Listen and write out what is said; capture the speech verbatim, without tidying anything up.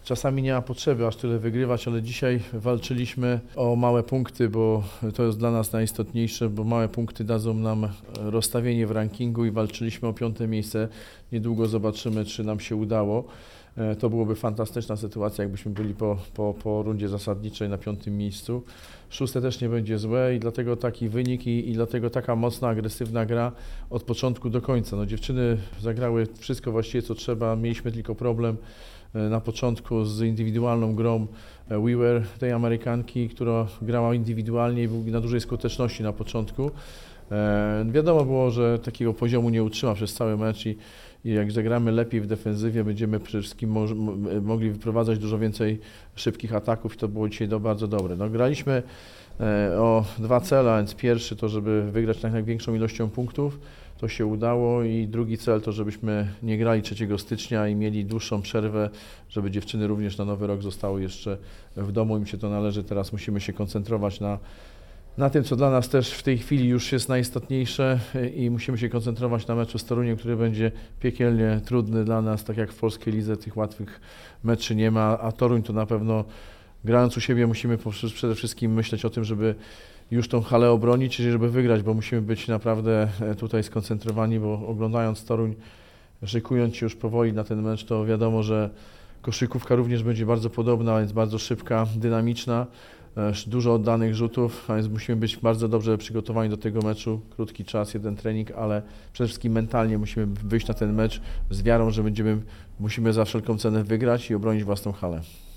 czasami nie ma potrzeby aż tyle wygrywać, ale dzisiaj walczyliśmy o małe punkty, bo to jest dla nas najistotniejsze, bo małe punkty dadzą nam rozstawienie w rankingu i walczyliśmy o piąte miejsce. Niedługo zobaczymy, czy nam się udało. To byłoby fantastyczna sytuacja, jakbyśmy byli po, po, po rundzie zasadniczej na piątym miejscu. Szóste też nie będzie złe i dlatego taki wynik i, i dlatego taka mocna, agresywna gra od początku do końca. No, dziewczyny zagrały wszystko właściwie, co trzeba. Mieliśmy tylko problem na początku z indywidualną grą Weaver, tej Amerykanki, która grała indywidualnie i był na dużej skuteczności na początku. E, wiadomo było, że takiego poziomu nie utrzyma przez cały mecz i, i jak zagramy lepiej w defensywie, będziemy przede wszystkim mo mogli wyprowadzać dużo więcej szybkich ataków i to było dzisiaj do, bardzo dobre. No, graliśmy e, o dwa cele, a więc pierwszy to, żeby wygrać jak największą ilością punktów, to się udało i drugi cel to, żebyśmy nie grali trzeciego stycznia i mieli dłuższą przerwę, żeby dziewczyny również na nowy rok zostały jeszcze w domu, im się to należy. Teraz musimy się koncentrować na Na tym, co dla nas też w tej chwili już jest najistotniejsze i musimy się koncentrować na meczu z Toruniem, który będzie piekielnie trudny dla nas, tak jak w polskiej lidze tych łatwych meczy nie ma, a Toruń to na pewno grając u siebie musimy przede wszystkim myśleć o tym, żeby już tą halę obronić, czyli żeby wygrać, bo musimy być naprawdę tutaj skoncentrowani, bo oglądając Toruń, szykując się już powoli na ten mecz, to wiadomo, że koszykówka również będzie bardzo podobna, więc bardzo szybka, dynamiczna. Dużo oddanych rzutów, a więc musimy być bardzo dobrze przygotowani do tego meczu. Krótki czas, jeden trening, ale przede wszystkim mentalnie musimy wyjść na ten mecz z wiarą, że będziemy, musimy za wszelką cenę wygrać i obronić własną halę.